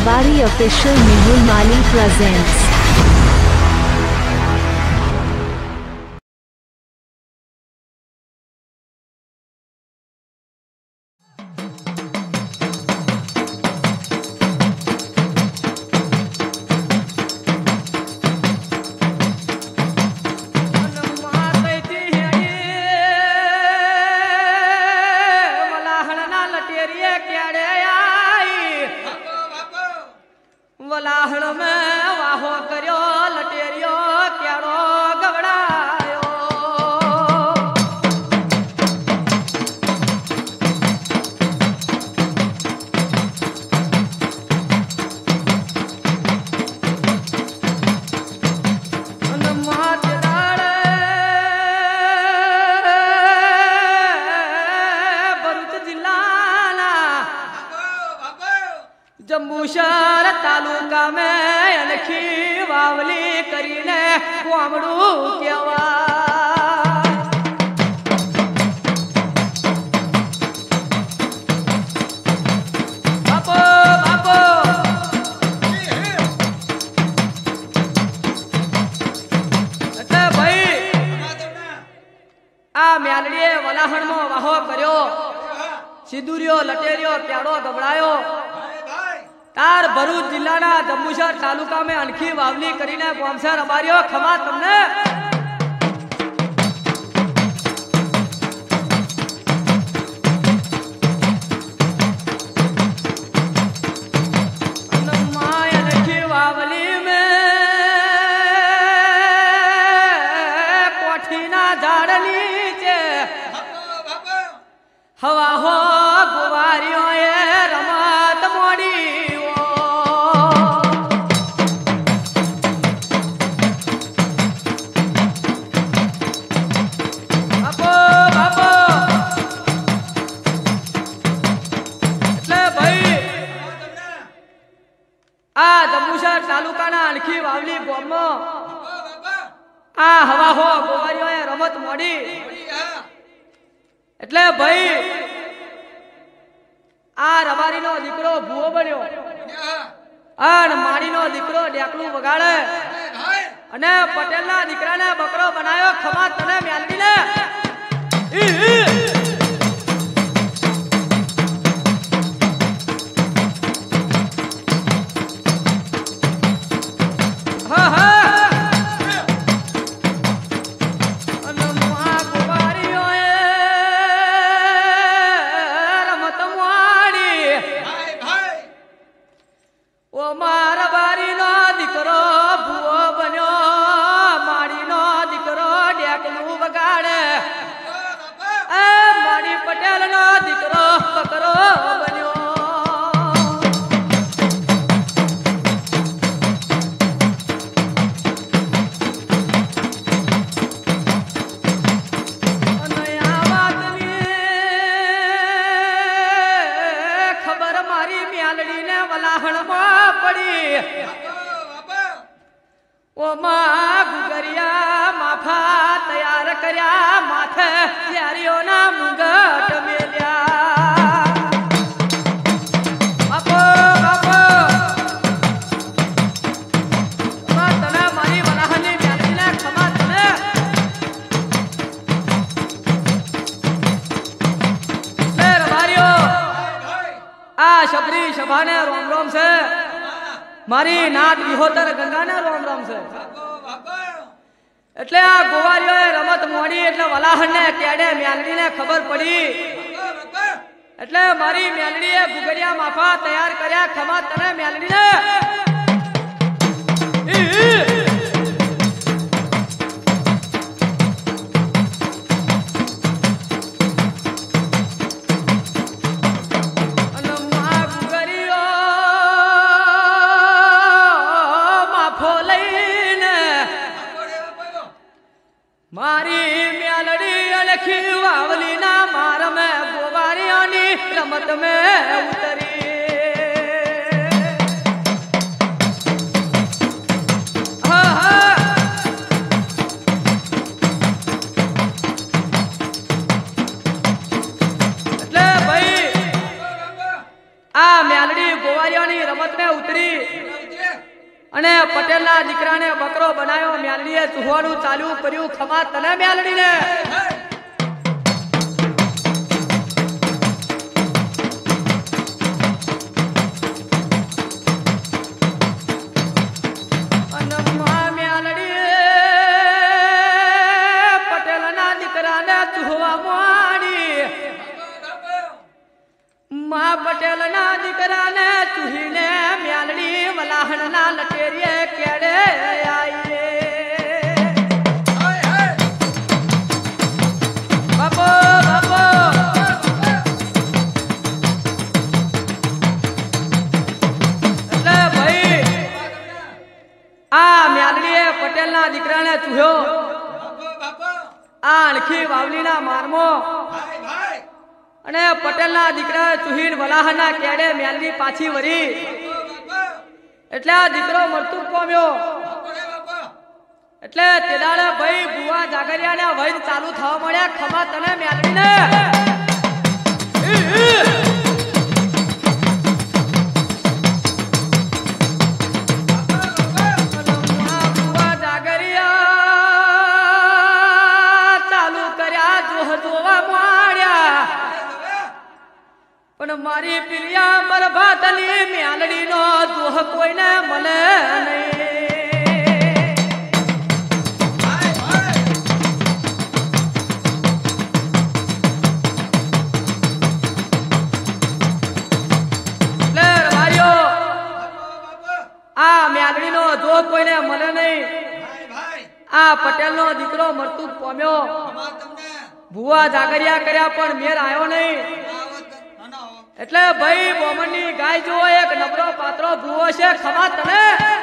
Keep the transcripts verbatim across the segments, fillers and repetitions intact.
Rewari official Mehul Mali presents. वलाहण में वाहो करियो लटेरियो क्यारो गवड़ायो जम्बूशहर तालुका में अनखी वावली करीने कोमड़ू केवा बापो बापो એટલે ભાઈ આ મ્યાલડીએ વલાહણમાં વાહો કર્યો સિદુરિયો લટેરિયો ક્યાડો ગબડાયો तार भरूच जिल्लाना जम्बूशहर तालुका में अनखी वावली करीने गोमसे रबारियो खमा तमने अनमाय अनखी वावली में कोठीना झाड़ नीचे हवा हो गुवारियो ये रमत मोड़ी तालुकाना अनखी वावली गोमो आ हवा हो गोवारियो ए रमत मोडी એટલે ભાઈ આ રબારીનો દીકરો ભૂવો બન્યો અને માડીનો દીકરો ડેકલું વગાડે અને પટેલના દીકરાને બકરો બનાયો ખમા તને મ્યાલડીને ओ मां गुगरिया माफा तैयार करया माथे यारियो ना मुंगट मेल्या बापो बापो मा तने मारी वलाहनी म्यालडीने खमा तने ले रबारियो आ शबरी शबाने रोम रोम से मारी नाथ विहोतर गंगाने रोम रोम से એટલે આ ગોવારીઓએ રમત મોડી એટલે વલાહણને કેડે મ્યાલડીને ખબર પડી એટલે મારી મ્યાલડીએ ગુગરિયા માફા તૈયાર કર્યા ખમા તને મ્યાલડીને मारी म्यालडी अनखी वावली ना मार में गोवारियोनी रमत में उतरी हा हा એટલે ભાઈ આ म्यालडी गोवारियोनी रमत में उतरी ચડી અને પટેલના દીકરાને બકરો બનાવ્યો. મ્યાલડીએ ચૂહવાનું ચાલુ કર્યું. ખમા તને મ્યાલડીને પટેલ ના દીકરા ને ચૂહીને મ્યાલડી વલાહણ ના લટેરીએ કેડે આઈએ. બાપો બાપો એટલે ભાઈ આ મ્યાલડીએ પટેલ ના દીકરાને ચૂહ્યો. આ અણખી વાવલી ના મારમો અને પટેલના દીકરા ચુહીન વલાહના કેડે મ્યાલડી પાછી વરી. એટલે આ દીકરો મરતું પામ્યો. એટલે તેદાડે ભાઈ બુવા જાગરિયાને વૈદ ચાલુ થવા મળ્યા. ખમા તને મ્યાલડીને બુવા જાગરિયા ચાલુ કર્યા જોહ જોવા મળ્યા. પણ મારી પિલિયા બરબાદલી મ્યાલડી નો દોહ કોઈને મળે નહીં. આ મ્યાલડી નો દોહ કોઈને મળે નહીં. આ પટેલ નો દીકરો મરતું પામ્યો. ભુવા જાગરિયા કર્યા પણ મેર આવ્યો નહીં. એટલે ભાઈ બોમણની ગાય જો એક નબળો પાત્રો ભૂવો છે. ખમા તને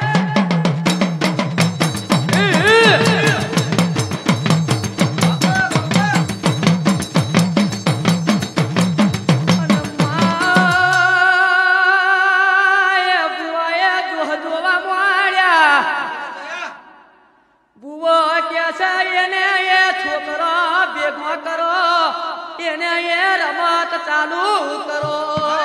ભૂવો કે છે એને એ છોકરો ભેગો કરો, એને એ રમત ચાલુ કરો.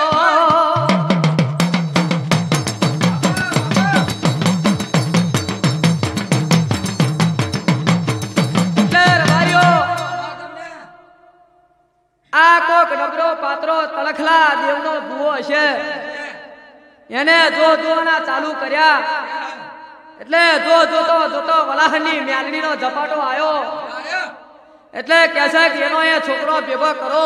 આ કોક નબળો પાત્રો તળખલા દેવનો ભૂવો છે. એને જો જોવાના ચાલુ કર્યા. એટલે જો જોતો જોતો વલાહની મ્યાલડીનો ઝપાટો આવ્યો. એટલે કહે છે કે એનો એ છોકરો ભેગો કરો.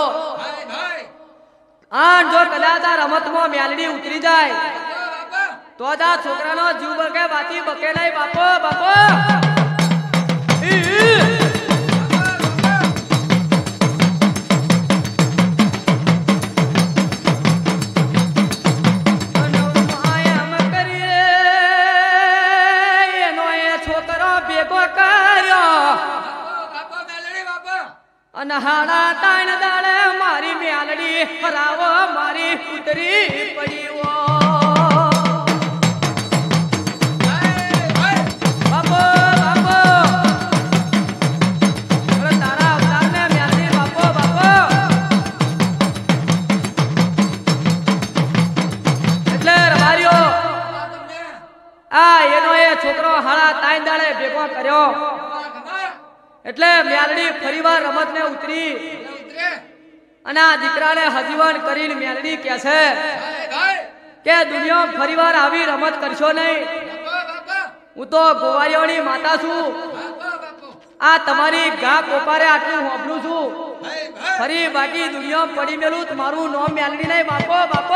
આન જો કદાચ આ રમતમાં મ્યાલડી ઉતરી જાય તો જ આ છોકરાનો જીવ બકે બાકી બકે નહીં. બાપો બાપો અનહાડા તાણ દાડે મારી મ્યાલડી હરાવો મારી ઉતરી પડી. બાપો બાપો તારા અવતારને મ્યાલડી બાપો બાપો. એટલે રવાર્યો આ એનો એ છોકરો હાડા તાણ દાડે ભેગો કર્યો. એટલે મ્યાલડી ફરીવાર રમતને ઉતરી અને આ દીકરાને હજીવન કરીને મ્યાલડી કહે છે કે દુનિયા ફરીવાર આવી રમત કરશો નહીં. હું તો ગોવાળીઓની માતા છું. આ તમારી ગા કોપારે આટલું હોંભળું છું. ફરી બાકી દુનિયા પડી મેલું મારું નામ મ્યાલડી નહીં. બાપો બાપો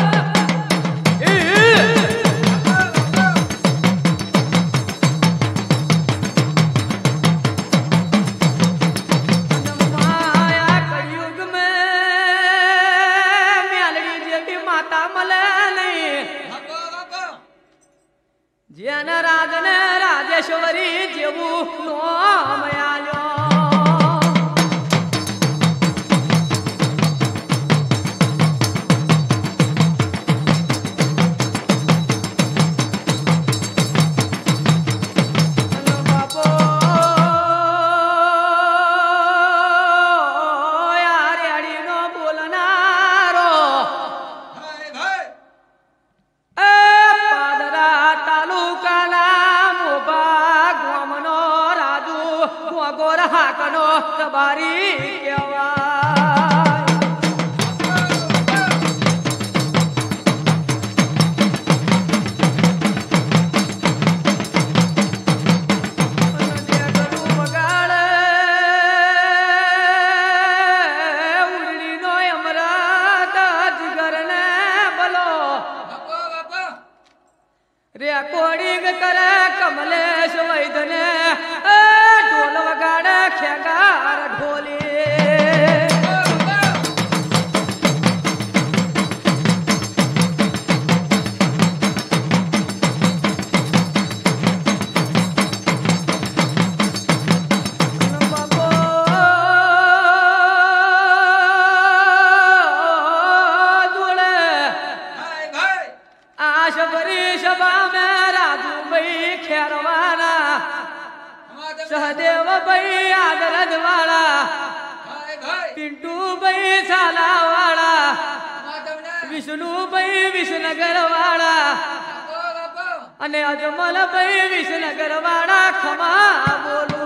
જેના રાજને રાજેશ્વરી જેવું નામ આલ્યો. બાપો યાર અડીનો બોલનારો એ હાકનો રબારી કહેવાય રેકોર્ડિંગ કરે કમલેશ વૈદને ઢોલ વગાડે ખેગાર ઢોલી सहदेव भाई आदरद वाला पिंटू भाई साला वाला विष्णु भाई विसनगर वाला अने अजमल भाई विसनगर वाला खमा बोलू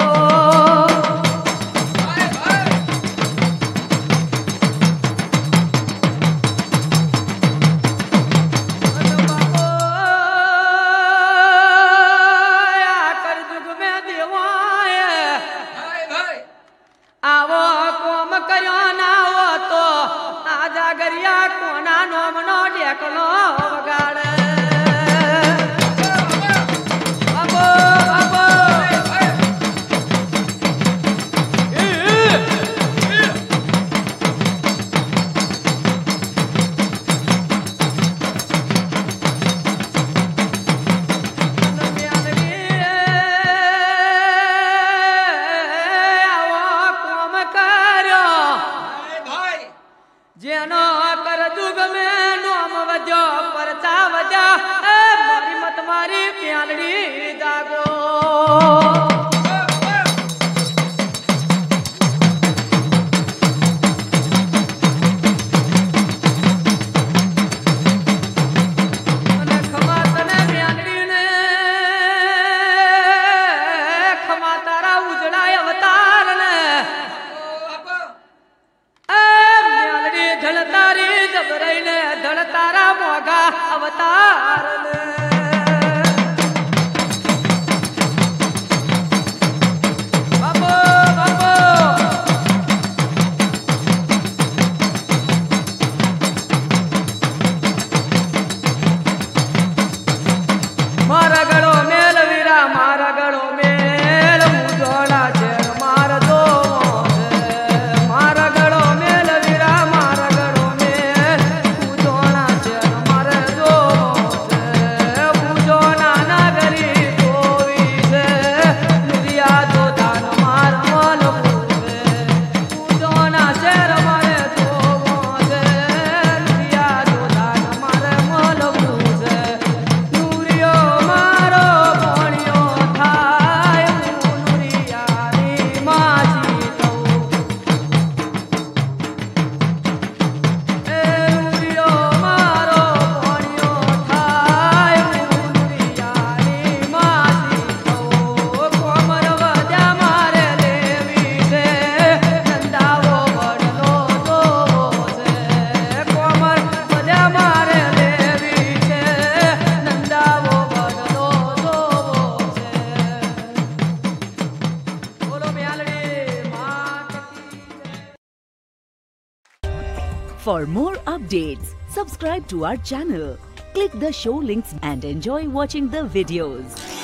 For more updates, subscribe to our channel, click the show links and enjoy watching the videos.